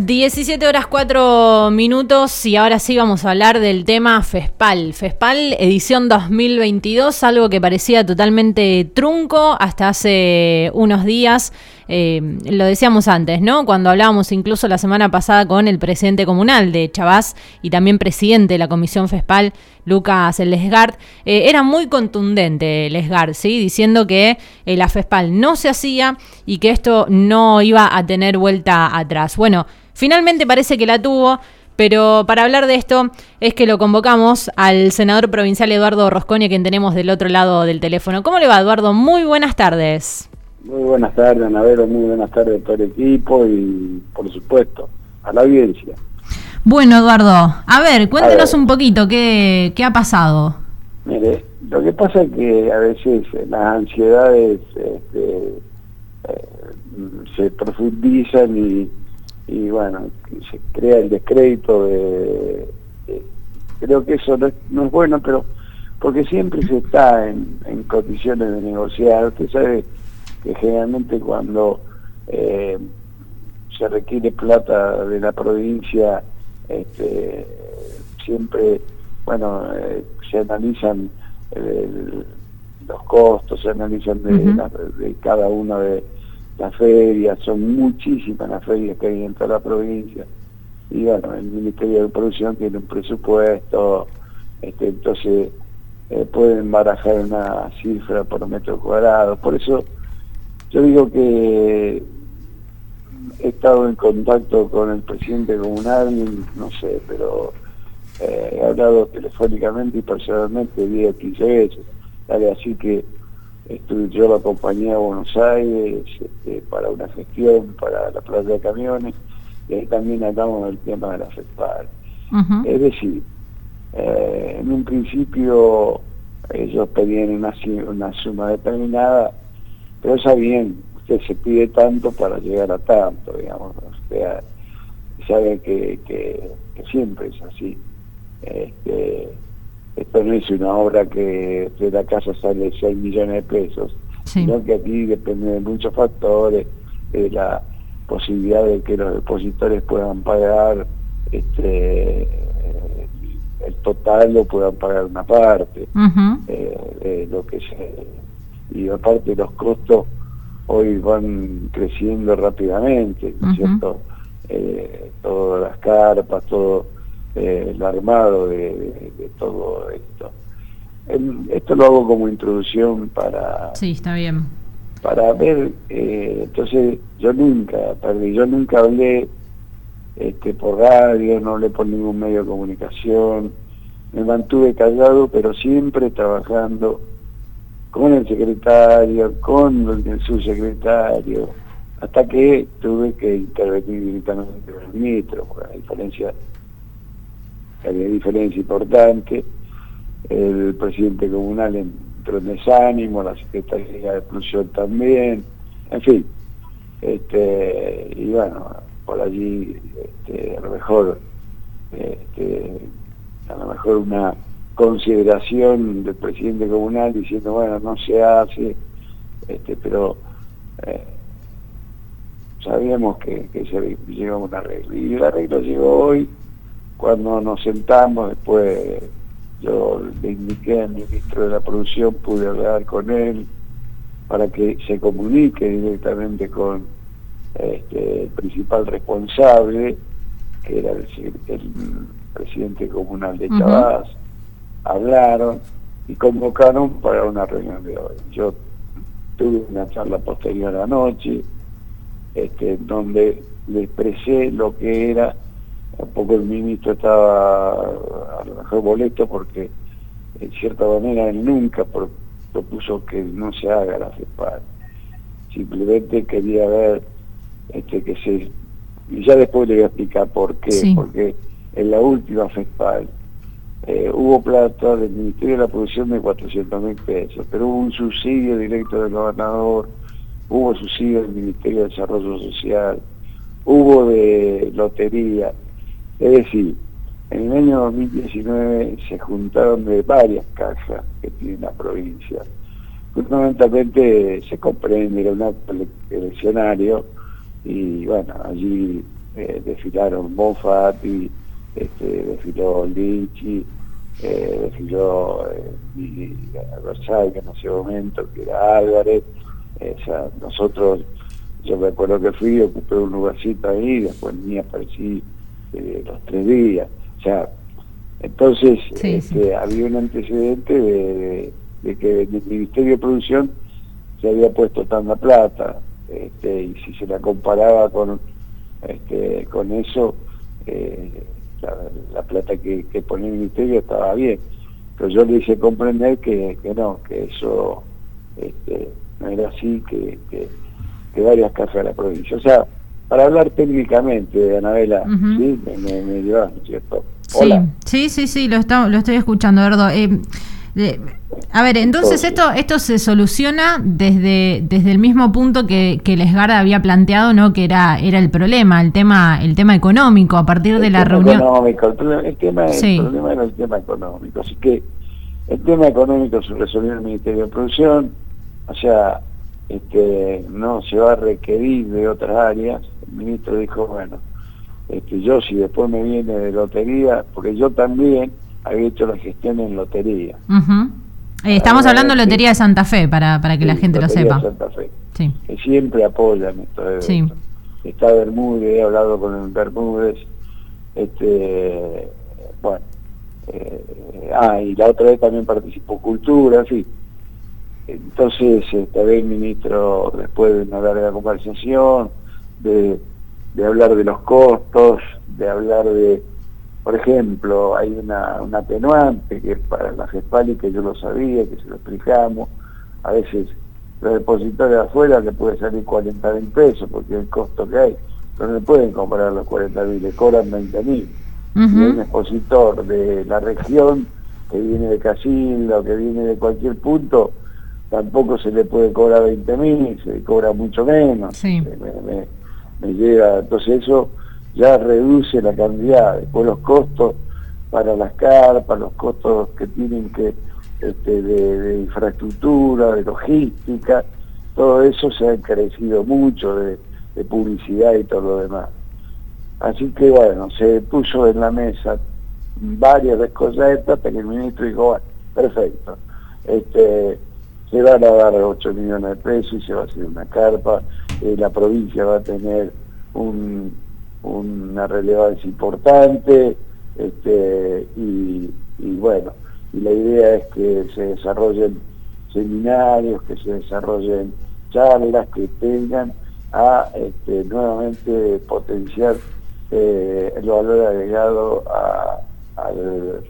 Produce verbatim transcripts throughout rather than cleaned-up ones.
diecisiete horas cuatro minutos y ahora sí vamos a hablar del tema FESPAL. FESPAL edición dos mil veintidós, algo que parecía totalmente trunco hasta hace unos días. Eh, lo decíamos antes, ¿no? Cuando hablábamos incluso la semana pasada con el presidente comunal de Chavás y también presidente de la comisión FESPAL, Lucas Lesgard, eh, era muy contundente Lesgard, ¿sí? Diciendo que eh, la FESPAL no se hacía y que esto no iba a tener vuelta atrás. Bueno, finalmente parece que la tuvo, pero para hablar de esto es que lo convocamos al senador provincial Eduardo Rosconi, a quien tenemos del otro lado del teléfono. ¿Cómo le va, Eduardo? Muy buenas tardes. Muy buenas tardes, Anabelo, muy buenas tardes a todo el equipo y, por supuesto, a la audiencia. Bueno, Eduardo, a ver, cuéntenos a ver. un poquito qué, qué ha pasado. Mire, lo que pasa es que a veces las ansiedades este, eh, se profundizan y, y, bueno, se crea el descrédito de... de creo que eso no es, no es bueno, pero porque siempre se está en, en condiciones de negociar. Usted sabe que generalmente cuando eh, se requiere plata de la provincia, este, siempre, bueno, eh, se analizan eh, los costos, se analizan de, uh-huh. la, de cada una de las ferias, son muchísimas las ferias que hay en toda la provincia, y bueno, el Ministerio de Producción tiene un presupuesto, este, entonces eh, pueden barajar una cifra por metro cuadrado. Por eso yo digo que he estado en contacto con el presidente comunal, no sé, pero eh, he hablado telefónicamente y personalmente diez, quince veces. Dale, así que estuve, yo lo acompañé a Buenos Aires este, para una gestión, para la playa de camiones, y ahí también hablamos del tema de la FESPAL. Uh-huh. Es decir, eh, en un principio ellos pedían una, una suma determinada, pero sabían, usted se pide tanto para llegar a tanto, digamos, usted sabe que, que, que siempre es así. Este, esto no es una obra que de la casa sale seis millones de pesos, sí. Sino que aquí depende de muchos factores, de la posibilidad de que los depositores puedan pagar este, el total o puedan pagar una parte, uh-huh. eh, de lo que se... y aparte los costos hoy van creciendo rápidamente, ¿no es uh-huh. cierto? Eh, todas las carpas, todo eh, el armado de, de, de todo esto. El, esto lo hago como introducción para... Sí, está bien. Para ver, eh, entonces yo nunca, perdí, yo nunca hablé este, por radio, no hablé por ningún medio de comunicación, me mantuve callado, pero siempre trabajando con el secretario, con el subsecretario, hasta que tuve que intervenir directamente con el ministro, porque la diferencia, había diferencia importante. El presidente comunal entró en desánimo, la Secretaría de Producción también, en fin, este, y bueno, por allí este, a lo mejor este, a lo mejor una consideración del presidente comunal diciendo, bueno, no se hace, este, pero eh, sabíamos que, que se llegó a un arreglo, y el arreglo llegó hoy, cuando nos sentamos. Después yo le indiqué al ministro de la Producción, pude hablar con él para que se comunique directamente con este, el principal responsable, que era el, el presidente comunal de Chavás. Uh-huh. Hablaron y convocaron para una reunión de hoy. Yo tuve una charla posterior anoche, este, donde le expresé lo que era. Un poco el ministro estaba a lo mejor molesto porque en cierta manera él nunca pro, propuso que no se haga la FESPAL, simplemente quería ver este, que se, y ya después le voy a explicar por qué, sí. Porque en la última FESPAL eh, hubo plata del Ministerio de la Producción de cuatrocientos mil pesos, pero hubo un subsidio directo del gobernador, hubo subsidio del Ministerio de Desarrollo Social, hubo de lotería. Es decir, en el año dos mil diecinueve se juntaron de varias cajas que tiene la provincia. Fundamentalmente se comprende, era un acto eleccionario, y bueno, allí eh, desfilaron Bonfatti, este, desfiló Lichi, eh, desfiló eh, Versailles en ese momento, que era Álvarez. Eh, o sea, nosotros, yo me acuerdo que fui, ocupé un lugarcito ahí, después ni aparecí eh, los tres días. O sea, entonces sí, este, sí. había un antecedente de, de, de que el Ministerio de Producción se había puesto tanta plata, este, y si se la comparaba con este, con eso, eh, la, la plata que, que ponía el Ministerio estaba bien, pero yo le hice comprender que, que no, que eso este, no era así, que, que, que varias casas de la provincia. O sea, para hablar técnicamente, Anabela, uh-huh. ¿sí? Me, me, me llevas, ¿no es cierto? Hola. Sí, sí, sí, sí, lo, está, lo estoy escuchando, Eduardo. Eh, eh, a ver, entonces, entonces esto esto se soluciona desde desde el mismo punto que, que Lesgarda había planteado, ¿no? Que era era el problema, el tema el tema económico, a partir de el la tema reunión. Económico, el, problema, el, tema, sí. el problema era el tema económico, así que el tema económico se resolvió en el Ministerio de Producción, o sea, este, no se va a requerir de otras áreas. El ministro dijo, bueno, este, yo si después me viene de lotería, porque yo también había hecho la gestión en lotería. Uh-huh. eh, estamos hablando de Lotería de Santa Fe, para, para que sí, la gente lo sepa. De Santa Fe, sí. que siempre apoyan esto de sí. esto. Está Bermúdez, he hablado con el Bermúdez, este, bueno, eh, ah, y la otra vez también participó Cultura, sí. Entonces, esta vez el ministro, después de una larga conversación, de, de hablar de los costos, de hablar de, por ejemplo, hay una, una atenuante que es para la FESPAL y que yo lo sabía, que se lo explicamos, a veces los depositarios de afuera le puede salir cuarenta mil pesos porque es el costo que hay, pero no le pueden comprar los cuarenta mil, le cobran veinte mil. Uh-huh. Y hay un expositor de la región que viene de Casilda, que viene de cualquier punto, tampoco se le puede cobrar veinte mil, se cobra mucho menos. Sí. Me, me, me llega, entonces eso ya reduce la cantidad, después los costos para las carpas, los costos que tienen que este, de, de infraestructura, de logística, todo eso se ha encarecido mucho, de, de publicidad y todo lo demás. Así que bueno, se puso en la mesa varias cosas estas, hasta que el ministro dijo, bueno, perfecto, este, se van a dar ocho millones de pesos y se va a hacer una carpa, eh, la provincia va a tener un, una relevancia importante, este, y, y bueno, y la idea es que se desarrollen seminarios, que se desarrollen charlas, que tengan a este, nuevamente potenciar eh, el valor agregado a, al,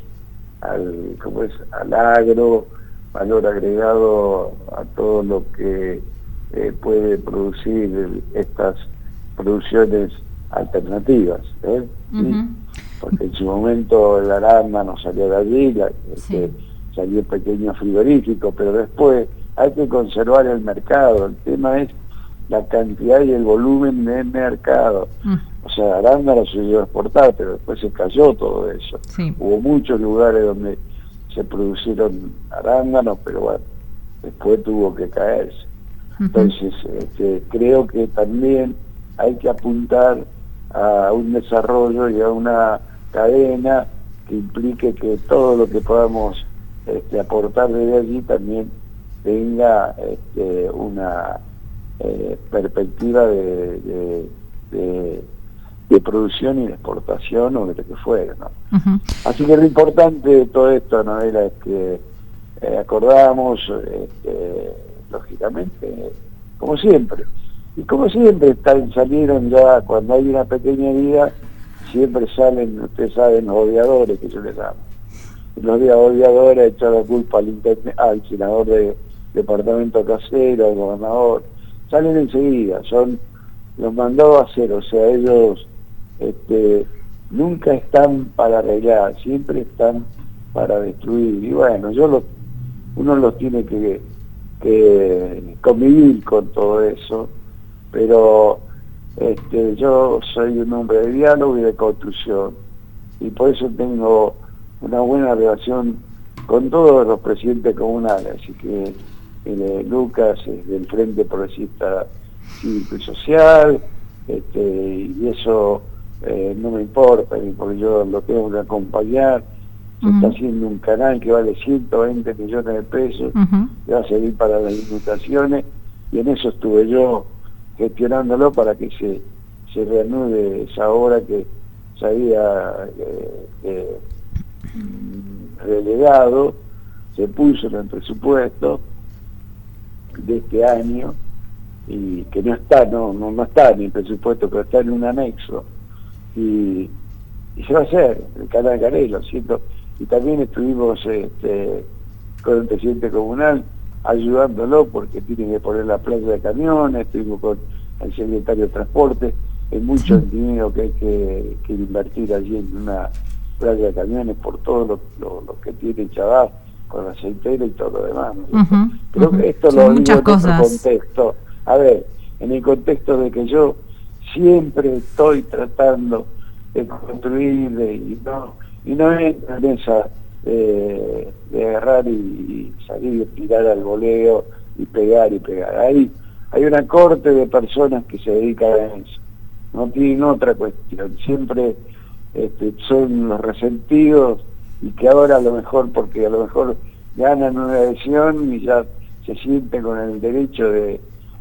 al, ¿cómo es? al agro, valor agregado a todo lo que eh, puede producir estas producciones alternativas, ¿eh? Uh-huh. ¿Sí? Porque en su momento el arándano salió de allí, la, este, sí. salió pequeño frigorífico, pero después hay que conservar el mercado. El tema es la cantidad y el volumen de mercado. Uh. O sea, arándano se llegó a exportar, pero después se cayó todo eso. Sí. Hubo muchos lugares donde se produjeron arándanos, pero bueno, después tuvo que caerse. Uh-huh. Entonces, este, creo que también hay que apuntar a un desarrollo y a una cadena que implique que todo lo que podamos este, aportar desde allí también tenga este, una eh, perspectiva de, de, de, de producción y de exportación o de lo que fuera, ¿no? Uh-huh. Así que lo importante de todo esto, Noela, es que eh, acordamos, este, lógicamente, como siempre, y como siempre están, salieron ya, cuando hay una pequeña herida, siempre salen, ustedes saben, los odiadores, que yo les llamo. Y los odiadores echan la culpa al, interne, al senador de departamento casero, al gobernador, salen enseguida, son los mandó a hacer, o sea, ellos este, nunca están para arreglar, siempre están para destruir. Y bueno, yo lo, uno los tiene que, que convivir con todo eso, pero este, yo soy un hombre de diálogo y de construcción, y por eso tengo una buena relación con todos los presidentes comunales, así que eh, Lucas es del Frente Progresista Cívico y Social, este, y eso eh, no me importa, porque yo lo tengo que acompañar. Se uh-huh. está haciendo un canal que vale ciento veinte millones de pesos, uh-huh. que va a servir para las inundaciones, y en eso estuve yo gestionándolo para que se, se reanude esa obra que se había eh, eh, relegado, se puso en el presupuesto de este año, y que no está, no, no, no está en el presupuesto, pero está en un anexo, y, y se va a hacer el canal Garelo, ¿cierto? Y también estuvimos este, con el presidente comunal ayudándolo porque tiene que poner la playa de camiones, estuvimos con el secretario de Transporte, hay mucho dinero que hay que, que invertir allí en una playa de camiones por todo lo, lo, lo que tiene Chabás, con la aceitera y todo lo demás, ¿no? Uh-huh, Pero uh-huh. esto Son lo digo muchas en cosas. otro contexto. A ver, en el contexto de que yo siempre estoy tratando de construir de, y no y no entro en esa eh, de agarrar y, y salir y tirar al voleo y pegar y pegar. Hay, hay una corte de personas que se dedican a eso, no tienen otra cuestión, siempre este, son los resentidos y que ahora a lo mejor, porque a lo mejor ganan una elección y ya se sienten con el derecho de,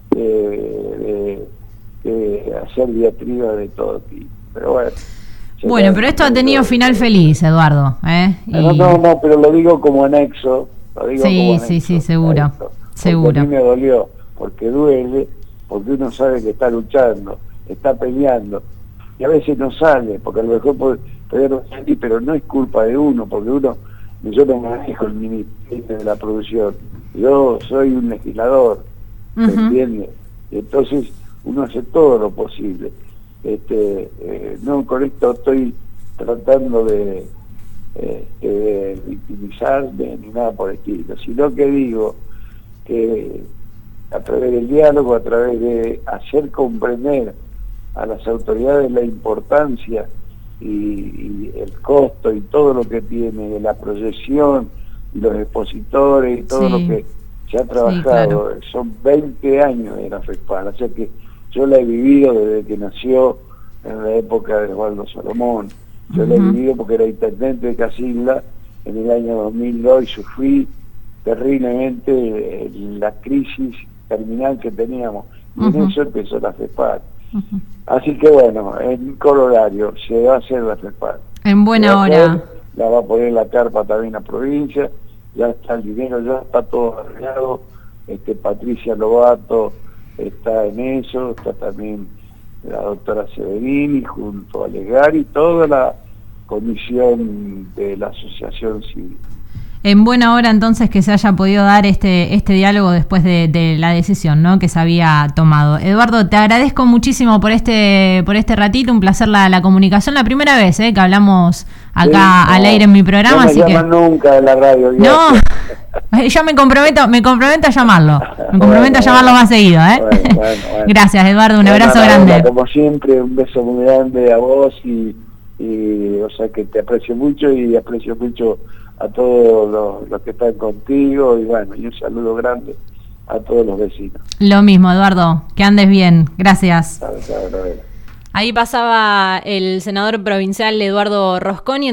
de, de, de hacer diatriba de todo tipo. Pero bueno. Bueno, pero esto ha tenido final feliz, Eduardo. ¿eh? Y... No, no, no, pero lo digo como anexo. Lo digo sí, como anexo, sí, sí, seguro. Esto, seguro. A mí me dolió, porque duele, porque uno sabe que está luchando, está peleando, y a veces no sale, porque a lo mejor puede, puede no salir, pero no es culpa de uno, porque uno, yo no manejo el ministerio de la producción, yo soy un legislador, ¿me uh-huh. entiendes? Entonces uno hace todo lo posible. Este, eh, no con esto estoy tratando de, eh, de victimizarme ni nada por el estilo, sino que digo que a través del diálogo, a través de hacer comprender a las autoridades la importancia y, y el costo y todo lo que tiene la proyección y los expositores y todo sí. lo que se ha trabajado, sí, claro. Son veinte años de la FESPAL, o sea que yo la he vivido desde que nació en la época de Osvaldo Salomón. Yo uh-huh. la he vivido porque era intendente de Casilda en el año dos mil dos y sufrí terriblemente la crisis terminal que teníamos. Y uh-huh. en eso empezó la FESPAL. Uh-huh. Así que bueno, en corolario se va a hacer la FESPAL. En buena hora. Hacer, la va a poner la carpa también la provincia, ya está el dinero, ya está todo arreglado. Este, Patricia Lobato está en eso, está también la doctora Severini junto a Legar y toda la comisión de la asociación civil. En buena hora entonces que se haya podido dar este este diálogo después de, de la decisión, ¿no?, que se había tomado. Eduardo, te agradezco muchísimo por este por este ratito, un placer la, la comunicación, la primera vez ¿eh? que hablamos acá sí, no, al aire en mi programa, no me así que nunca de la radio. No, yo me comprometo, me comprometo a llamarlo, me comprometo bueno, a llamarlo bueno. más seguido, ¿eh? Bueno, bueno, bueno. Gracias, Eduardo, un bueno, abrazo grande. Hola, como siempre, un beso muy grande a vos y, y o sea que te aprecio mucho y aprecio mucho a todos los, los que están contigo y bueno, y un saludo grande a todos los vecinos. Lo mismo, Eduardo, que andes bien, gracias. Chao, chao, Ahí pasaba el senador provincial Eduardo Rosconi.